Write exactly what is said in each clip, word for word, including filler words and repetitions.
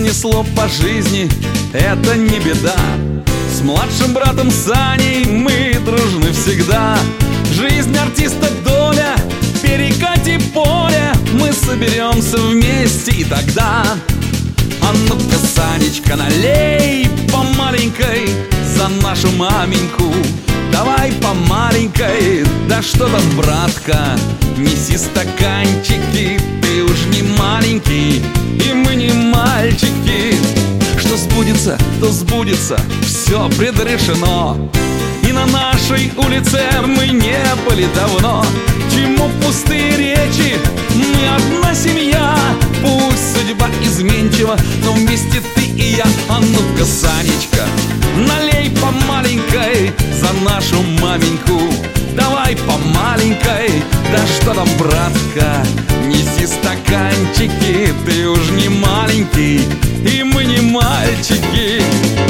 занесло по жизни, это не беда. С младшим братом Саней мы дружны всегда. Жизнь артиста доля, перекати поле, мы соберемся вместе и тогда. А ну-ка, Санечка, налей по маленькой за нашу маменьку. Давай по маленькой, да что там, братка, неси стаканчики, ты уж не маленький, и мы не мальчики. Что сбудется, то сбудется, все предрешено. И на нашей улице мы не были давно. Чему пустые речи, мы одна семья. Пусть судьба изменчива, но вместе ты и я. А ну-ка, Санечка, налей по маленькой за нашу маменьку. Давай по маленькой, да что там, братка, неси стаканчики, ты уж не маленький, и мы не мальчики.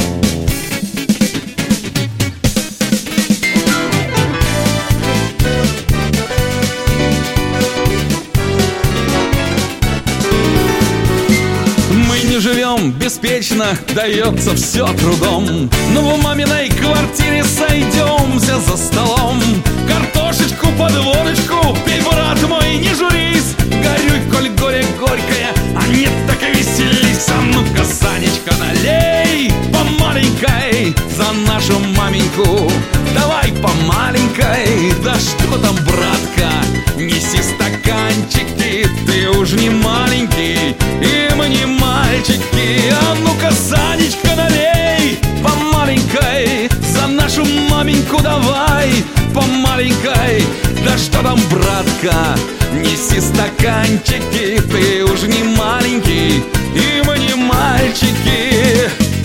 Живем беспечно, дается все трудом, но в маминой квартире сойдемся за столом. Картошечку под водочку пей, брат мой, не журись. Горюй, коль горе горькое, а нет, так и веселись. А ну-ка, Санечка, налей по маленькой за нашу маменьку. Давай по маленькой, да что там, братка, неси стаканчики, ты уж не маленький, и мы не мальчики. А ну-ка, Санечка, налей по маленькой за нашу маменьку. Давай по маленькой, да что там, братка, неси стаканчики, ты уж не маленький, и мы не мальчики.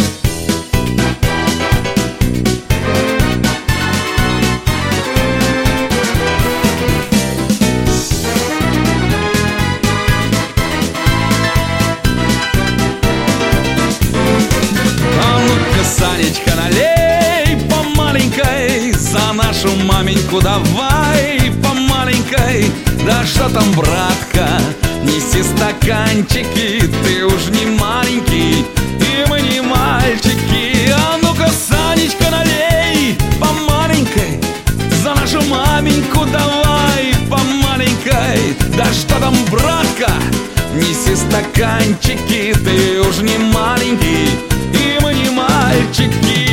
Санечка, налей по маленькой за нашу маменьку. Давай по маленькой, да что там, братка, неси стаканчики, ты уж не маленький, и мы не мальчики. А ну-ка, Санечка, налей по маленькой за нашу маменьку. Давай по маленькой, да что там, братка, неси стаканчики, ты уж не маленький, и мы не мальчики.